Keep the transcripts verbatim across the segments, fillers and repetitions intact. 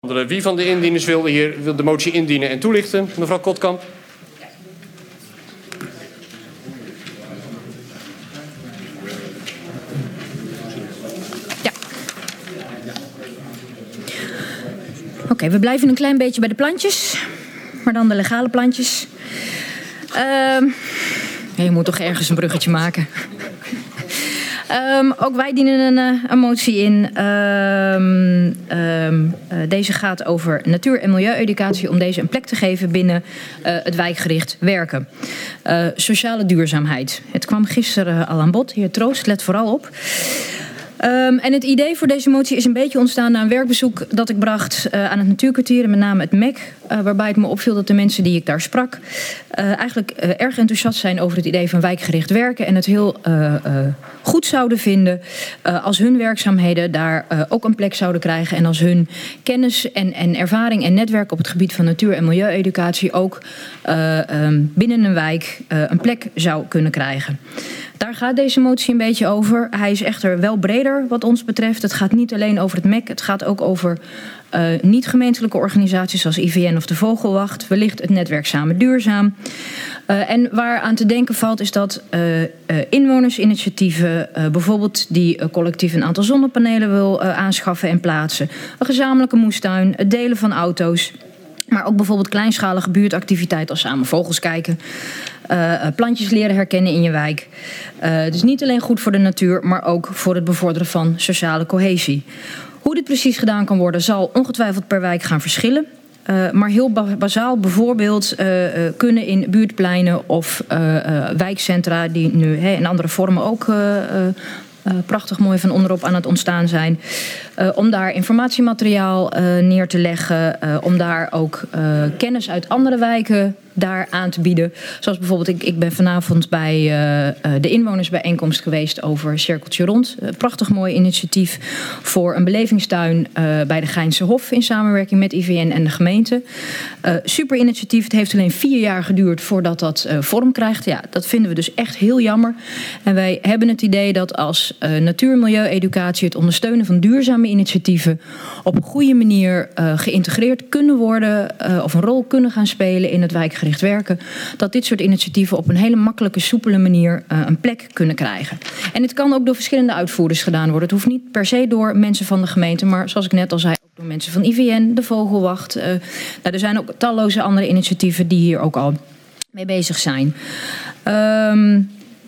Wie van de indieners wil, hier, wil de motie indienen en toelichten? Mevrouw Kotkamp. Ja. Oké, okay, we blijven een klein beetje bij de plantjes. Maar dan de legale plantjes. Uh, je moet toch ergens een bruggetje maken. Um, ook wij dienen een, uh, een motie in. Um, um, uh, deze gaat over natuur- en milieueducatie om deze een plek te geven binnen uh, het wijkgericht werken. Uh, sociale duurzaamheid. Het kwam gisteren al aan bod. Heer Troost, let vooral op. Um, en het idee voor deze motie is een beetje ontstaan na een werkbezoek dat ik bracht uh, aan het Natuurkwartier, met name het M E C, uh, waarbij het me opviel dat de mensen die ik daar sprak uh, eigenlijk uh, erg enthousiast zijn over het idee van wijkgericht werken en het heel uh, uh, goed zouden vinden uh, als hun werkzaamheden daar uh, ook een plek zouden krijgen en als hun kennis en, en ervaring en netwerk op het gebied van natuur- en milieueducatie ook uh, um, binnen een wijk uh, een plek zou kunnen krijgen. Daar gaat deze motie een beetje over. Hij is echter wel breder wat ons betreft. Het gaat niet alleen over het M E C. Het gaat ook over uh, niet-gemeentelijke organisaties zoals I V N of de Vogelwacht. Wellicht het netwerk Samen Duurzaam. Uh, en waar aan te denken valt is dat uh, uh, inwonersinitiatieven, uh, bijvoorbeeld die uh, collectief een aantal zonnepanelen wil uh, aanschaffen en plaatsen. Een gezamenlijke moestuin, het delen van auto's. Maar ook bijvoorbeeld kleinschalige buurtactiviteiten als samen vogels kijken. Uh, plantjes leren herkennen in je wijk. Uh, dus niet alleen goed voor de natuur, maar ook voor het bevorderen van sociale cohesie. Hoe dit precies gedaan kan worden zal ongetwijfeld per wijk gaan verschillen. Uh, maar heel ba- bazaal bijvoorbeeld uh, uh, kunnen in buurtpleinen of uh, uh, wijkcentra die nu hey, in andere vormen ook uh, uh, Uh, prachtig mooi van onderop aan het ontstaan zijn. Uh, om daar informatiemateriaal uh, neer te leggen. Uh, om daar ook uh, kennis uit andere wijken daar aan te bieden. Zoals bijvoorbeeld, ik, ik ben vanavond bij uh, uh, de inwonersbijeenkomst geweest over Cirkeltje Rond. Uh, prachtig mooi initiatief voor een belevingstuin uh, bij de Geinse Hof in samenwerking met I V N en de gemeente. Uh, super initiatief. Het heeft alleen vier jaar geduurd voordat dat uh, vorm krijgt. Ja, dat vinden we dus echt heel jammer. En wij hebben het idee dat als uh, natuur- en milieueducatie, het ondersteunen van duurzame initiatieven op een goede manier uh, geïntegreerd kunnen worden uh, of een rol kunnen gaan spelen in het wijkgericht werken, dat dit soort initiatieven op een hele makkelijke, soepele manier uh, een plek kunnen krijgen. En het kan ook door verschillende uitvoerders gedaan worden. Het hoeft niet per se door mensen van de gemeente, maar zoals ik net al zei, ook door mensen van I V N, de Vogelwacht. Uh, nou, er zijn ook talloze andere initiatieven die hier ook al mee bezig zijn. Um,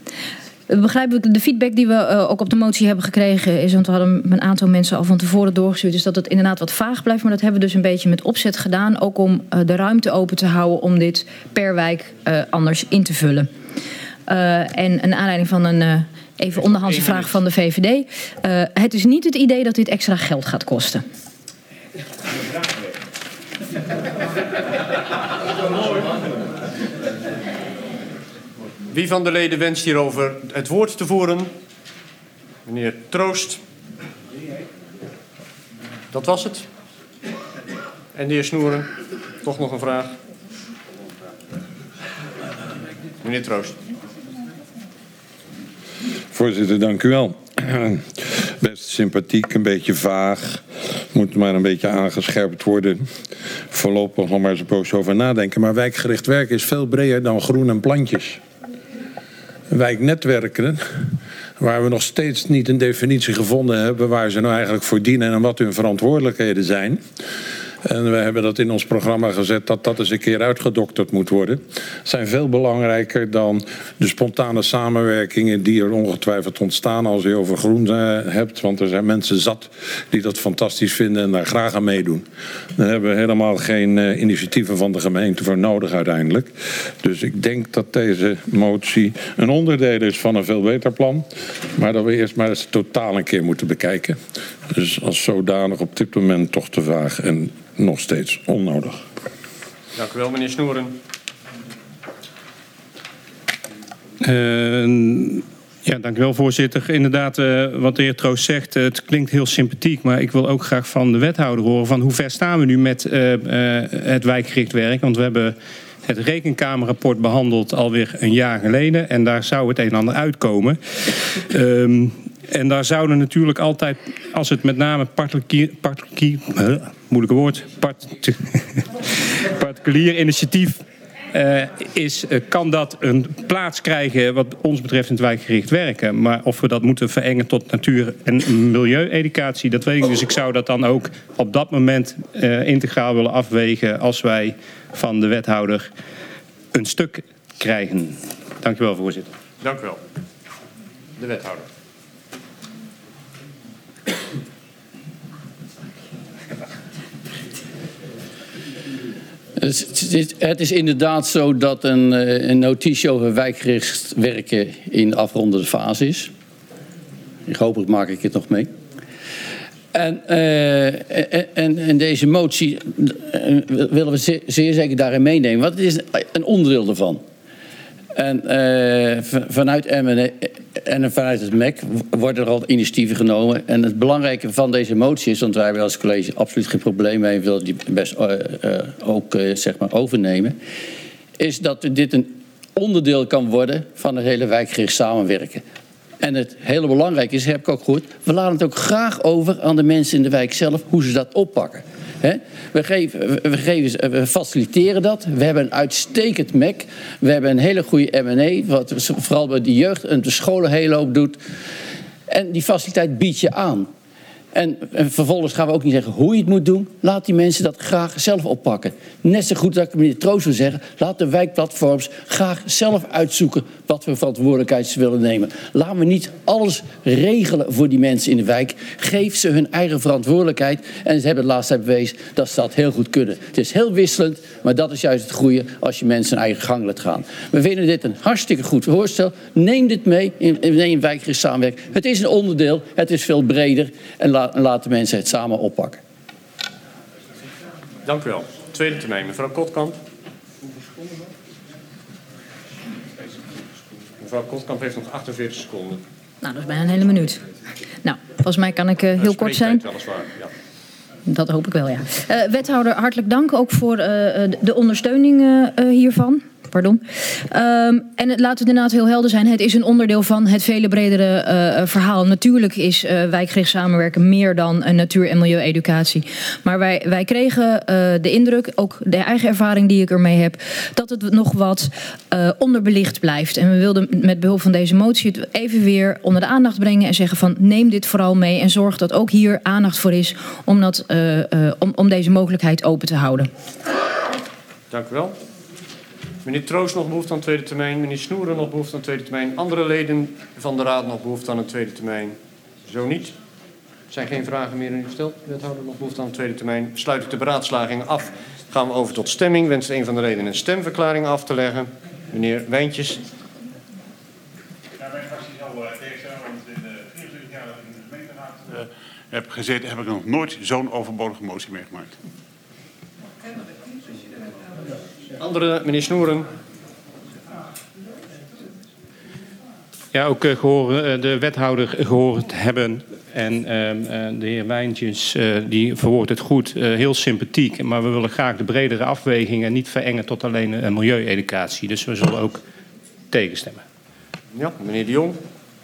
Begrijp ik, de feedback die we uh, ook op de motie hebben gekregen is, want we hadden een aantal mensen al van tevoren doorgestuurd, is dat het inderdaad wat vaag blijft. Maar dat hebben we dus een beetje met opzet gedaan, ook om uh, de ruimte open te houden om dit per wijk uh, anders in te vullen. Uh, en een aanleiding van een uh, even onderhandse vraag van de V V D. Uh, het is niet het idee dat dit extra geld gaat kosten. Wie van de leden wenst hierover het woord te voeren? Meneer Troost. Dat was het. En de heer Snoeren. Toch nog een vraag? Meneer Troost. Voorzitter, dank u wel. Best sympathiek, een beetje vaag. Moet maar een beetje aangescherpt worden. Voorlopig nog maar eens een poos over nadenken. Maar wijkgericht werken is veel breder dan groen en plantjes. Wijknetwerken, waar we nog steeds niet een definitie gevonden hebben waar ze nou eigenlijk voor dienen en wat hun verantwoordelijkheden zijn. En we hebben dat in ons programma gezet dat dat eens een keer uitgedokterd moet worden. Zijn veel belangrijker dan de spontane samenwerkingen die er ongetwijfeld ontstaan als je over groen uh, hebt. Want er zijn mensen zat die dat fantastisch vinden en daar graag aan meedoen. Daar hebben we helemaal geen uh, initiatieven van de gemeente voor nodig uiteindelijk. Dus ik denk dat deze motie een onderdeel is van een veel beter plan. Maar dat we eerst maar eens totaal een keer moeten bekijken. Dus als zodanig op dit moment toch te vaag en nog steeds onnodig. Dank u wel, meneer Snoeren. Uh, ja, dank u wel, voorzitter. Inderdaad, uh, wat de heer Troost zegt, uh, het klinkt heel sympathiek, maar ik wil ook graag van de wethouder horen van hoe ver staan we nu met uh, uh, het wijkgericht werk. Want we hebben het Rekenkamerrapport behandeld alweer een jaar geleden en daar zou het een en ander uitkomen. Um, En daar zouden natuurlijk altijd, als het met name particulier, particulier uh, moeilijke woord, part, particulier initiatief uh, is, uh, kan dat een plaats krijgen wat ons betreft in het wijkgericht werken. Maar of we dat moeten verengen tot natuur- en milieueducatie, dat weet ik. Dus ik zou dat dan ook op dat moment uh, integraal willen afwegen als wij van de wethouder een stuk krijgen. Dank u wel, voorzitter. Dank u wel. De wethouder. Het is inderdaad zo dat een, een notitie over wijkgericht werken in de afrondende fase is. Hopelijk maak ik het nog mee. En, uh, en, en deze motie uh, willen we zeer, zeer zeker daarin meenemen. Want het is een onderdeel ervan. En uh, vanuit M en, en vanuit het M E C worden er al initiatieven genomen. En het belangrijke van deze motie is, want wij hebben als college absoluut geen probleem mee, we willen die best uh, uh, ook uh, zeg maar overnemen, is dat dit een onderdeel kan worden van het hele wijkgericht samenwerken. En het hele belangrijke is, heb ik ook gehoord, we laten het ook graag over aan de mensen in de wijk zelf, hoe ze dat oppakken. He? We, geven, we, geven, we faciliteren dat. We hebben een uitstekend M E C. We hebben een hele goede M en E, wat vooral bij de jeugd en de scholen heel hoop doet. En die faciliteit biedt je aan. En, en vervolgens gaan we ook niet zeggen hoe je het moet doen. Laat die mensen dat graag zelf oppakken. Net zo goed dat ik meneer Troost wil zeggen. Laat de wijkplatforms graag zelf uitzoeken wat we verantwoordelijkheid ze willen nemen. Laten we niet alles regelen voor die mensen in de wijk. Geef ze hun eigen verantwoordelijkheid. En ze hebben het laatst bewezen dat ze dat heel goed kunnen. Het is heel wisselend, maar dat is juist het goede als je mensen hun eigen gang laat gaan. We vinden dit een hartstikke goed voorstel. Neem dit mee in, in wijkgericht samenwerken. Het is een onderdeel, het is veel breder en laat En laat de mensen het samen oppakken. Dank u wel. Tweede termijn, mevrouw Kotkamp. Mevrouw Kotkamp heeft nog achtenveertig seconden. Nou, dat is bijna een hele minuut. Nou, volgens mij kan ik uh, heel kort zijn. Weliswaar, ja. Dat hoop ik wel, ja. Uh, wethouder, hartelijk dank ook voor uh, de ondersteuning uh, uh, hiervan. Pardon. Um, en het, laten we inderdaad heel helder zijn. Het is een onderdeel van het vele bredere uh, verhaal. Natuurlijk is uh, wijkgericht samenwerken meer dan een natuur- en milieueducatie. Maar wij, wij kregen uh, de indruk, ook de eigen ervaring die ik ermee heb, dat het nog wat uh, onderbelicht blijft. En we wilden met behulp van deze motie het even weer onder de aandacht brengen en zeggen van neem dit vooral mee en zorg dat ook hier aandacht voor is om, dat, uh, uh, om, om deze mogelijkheid open te houden. Dank u wel. Meneer Troost nog behoefte aan een tweede termijn. Meneer Snoeren nog behoefte aan een tweede termijn. Andere leden van de raad nog behoefte aan een tweede termijn. Zo niet. Er zijn geen vragen meer in gesteld. Wethouder nog behoefte aan een tweede termijn. Sluit ik de beraadslaging af. Gaan we over tot stemming. Wenst een van de leden een stemverklaring af te leggen. Meneer Wijntjes. Ja, mijn fractie zal uh, tegenstemmen, want in de vierentwintig jaar dat ik in de gemeenteraad uh, heb gezeten, heb ik nog nooit zo'n overbodige motie meegemaakt. Andere, meneer Snoeren. Ja, ook uh, gehoor, uh, de wethouder gehoord hebben. En uh, uh, de heer Wijntjes, uh, die verwoordt het goed, uh, heel sympathiek. Maar we willen graag de bredere afwegingen niet verengen tot alleen uh, milieueducatie. Dus we zullen ook tegenstemmen. Ja, meneer De Jong.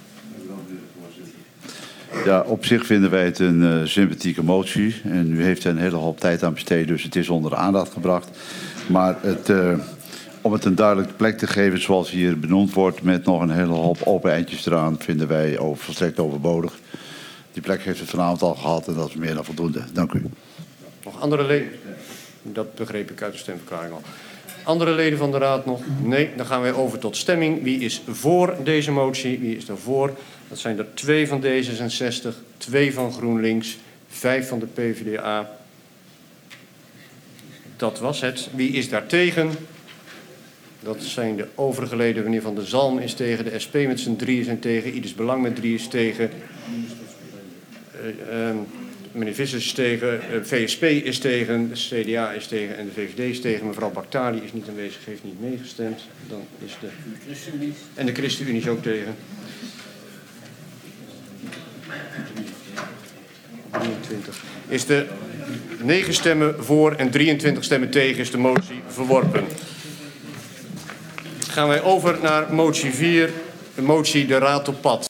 Ja, op zich vinden wij het een uh, sympathieke motie. En u heeft er een hele hoop tijd aan besteed, dus het is onder de aandacht gebracht. Maar het, uh, om het een duidelijke plek te geven zoals hier benoemd wordt, met nog een hele hoop open eindjes eraan, vinden wij over, volstrekt overbodig. Die plek heeft het vanavond al gehad en dat is meer dan voldoende. Dank u. Nog andere leden? Dat begreep ik uit de stemverklaring al. Andere leden van de raad nog? Nee, dan gaan wij over tot stemming. Wie is voor deze motie? Wie is er voor? Dat zijn er twee van D zesenzestig, twee van GroenLinks, vijf van de P v d A. Dat was het. Wie is daar tegen? Dat zijn de overige leden. Meneer Van der Zalm is tegen. De S P met z'n drieën zijn tegen. Ieders Belang met drie is tegen. Uh, uh, meneer Vissers is tegen. Uh, V S P is tegen. De C D A is tegen. En de V V D is tegen. Mevrouw Baktali is niet aanwezig. Heeft niet meegestemd. Dan is de... En de ChristenUnie is ook tegen. drieëntwintig. Is de negen stemmen voor en drieëntwintig stemmen tegen is de motie verworpen. Gaan wij over naar motie vier, de motie de Raad op Pad.